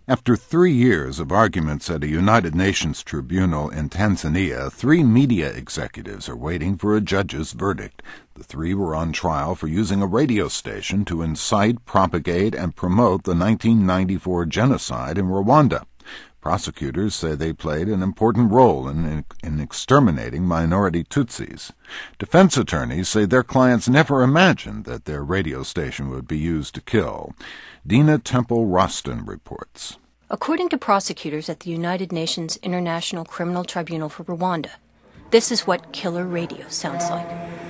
After 3 years of arguments at a United Nations tribunal in Tanzania, 3 media executives are waiting for a judge's verdict. The 3 were on trial for using a radio station to incite, propagate, and promote the 1994 genocide in Rwanda. Prosecutors say they played an important role in exterminating minority Tutsis. Defense attorneys say their clients never imagined that their radio station would be used to kill. Dina Temple-Roston reports. According to prosecutors at the United Nations International Criminal Tribunal for Rwanda, this is what killer radio sounds like.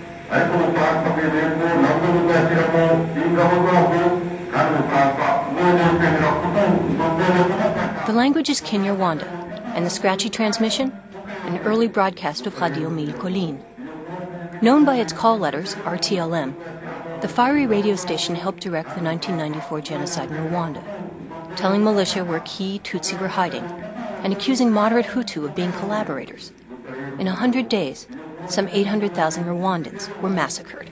The language is Kinyarwanda, and the scratchy transmission, an early broadcast of Radio Mille Collines. Known by its call letters, RTLM, the fiery radio station helped direct the 1994 genocide in Rwanda, telling militia where key Tutsi were hiding, and accusing moderate Hutu of being collaborators. In 100 days, some 800,000 Rwandans were massacred.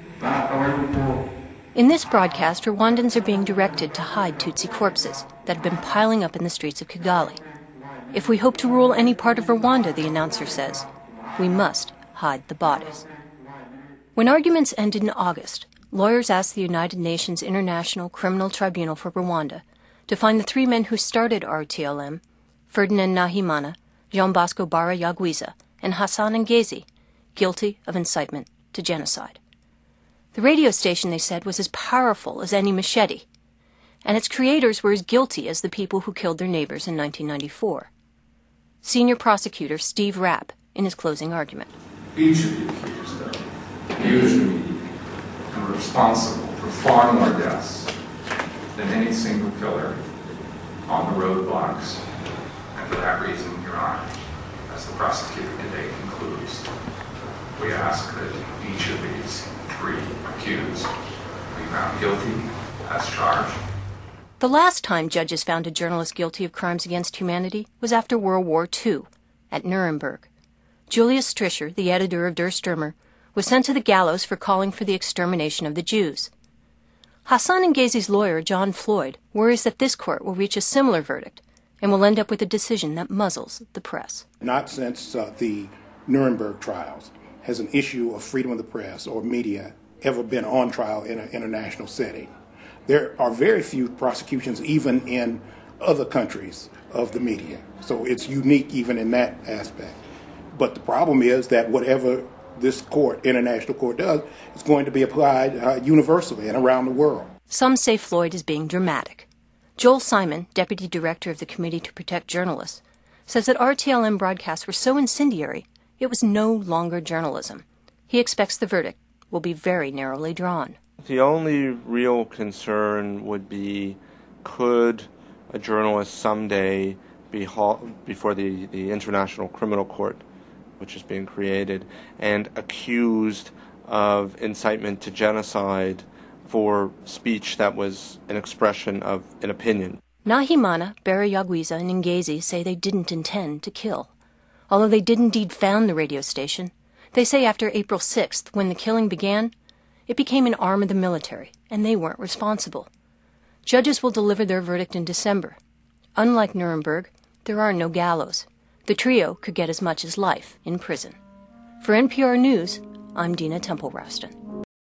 In this broadcast, Rwandans are being directed to hide Tutsi corpses that have been piling up in the streets of Kigali. If we hope to rule any part of Rwanda, the announcer says, we must hide the bodies. When arguments ended in August, lawyers asked the United Nations International Criminal Tribunal for Rwanda to find the 3 men who started RTLM, Ferdinand Nahimana, Jean-Bosco Barayagwiza, and Hassan Ngezi, guilty of incitement to genocide. The radio station, they said, was as powerful as any machete, and its creators were as guilty as the people who killed their neighbors in 1994. Senior prosecutor Steve Rapp in his closing argument. Each of the accused, though, usually are responsible for far more deaths than any single killer on the roadblocks. And for that reason, Your Honor, as the prosecutor today concludes, we ask that each of these 3 accused be found guilty as charged. The last time judges found a journalist guilty of crimes against humanity was after World War II, at Nuremberg. Julius Strischer, the editor of Der Stürmer, was sent to the gallows for calling for the extermination of the Jews. Hassan Ngezi's lawyer, John Floyd, worries that this court will reach a similar verdict and will end up with a decision that muzzles the press. Not since the Nuremberg trials has an issue of freedom of the press or media ever been on trial in an international setting. There are very few prosecutions even in other countries of the media, so it's unique even in that aspect. But the problem is that whatever this court, international court, does, is going to be applied universally and around the world. Some say Floyd is being dramatic. Joel Simon, deputy director of the Committee to Protect Journalists, says that RTLM broadcasts were so incendiary it was no longer journalism. He expects the verdict will be very narrowly drawn. The only real concern would be, could a journalist someday be hauled before the International Criminal Court, which is being created, and accused of incitement to genocide for speech that was an expression of an opinion. Nahimana, Barayagwiza, and Ngezi say they didn't intend to kill. Although they did indeed found the radio station, they say after April 6th, when the killing began, it became an arm of the military, and they weren't responsible. Judges will deliver their verdict in December. Unlike Nuremberg, there are no gallows. The trio could get as much as life in prison. For NPR News, I'm Dina Temple-Roston.